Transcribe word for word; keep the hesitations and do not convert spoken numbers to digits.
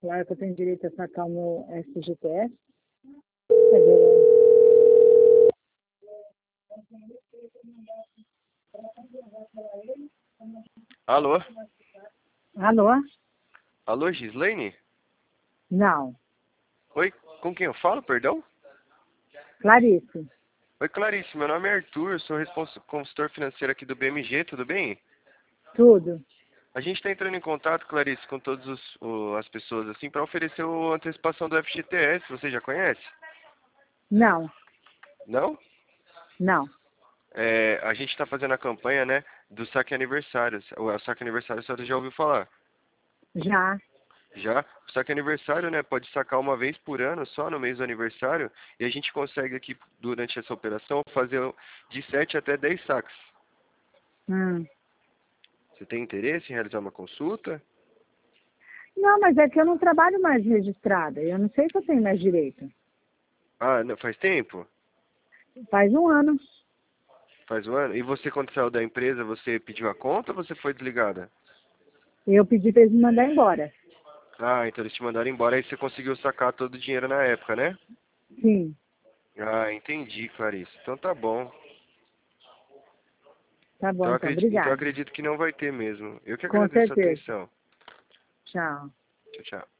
Claro que eu tenho direito a sacar o meu S G T S. Quer dizer, Alô? alô? Alô, Gislaine? Não. Oi, com quem eu falo, perdão? Clarice. Oi, Clarice, meu nome é Arthur, eu sou respons- consultor financeiro aqui do B M G, tudo bem? Tudo. A gente está entrando em contato, Clarice, com todas os- o- as pessoas assim para oferecer a antecipação do F G T S, você já conhece? Não. Não? Não. É, a gente está fazendo a campanha, né, do saque aniversário. O saque aniversário, a senhora já ouviu falar? Já. Já? O saque aniversário, né, pode sacar uma vez por ano, só no mês do aniversário, e a gente consegue aqui, durante essa operação, fazer de sete até dez saques. Hum. Você tem interesse em realizar uma consulta? Não, mas é que eu não trabalho mais registrada. Eu não sei se eu tenho mais direito. Ah, não, faz tempo? Faz um ano. Faz um ano? E você, quando saiu da empresa, você pediu a conta ou você foi desligada? Eu pedi para eles me mandar embora. Ah, então eles te mandaram embora, aí você conseguiu sacar todo o dinheiro na época, né? Sim. Ah, entendi, Clarice. Então tá bom. Tá Então bom, eu então. acredito, então eu Obrigada. acredito que não vai ter mesmo. Eu que Com agradeço a certeza. atenção. Tchau. Tchau, tchau.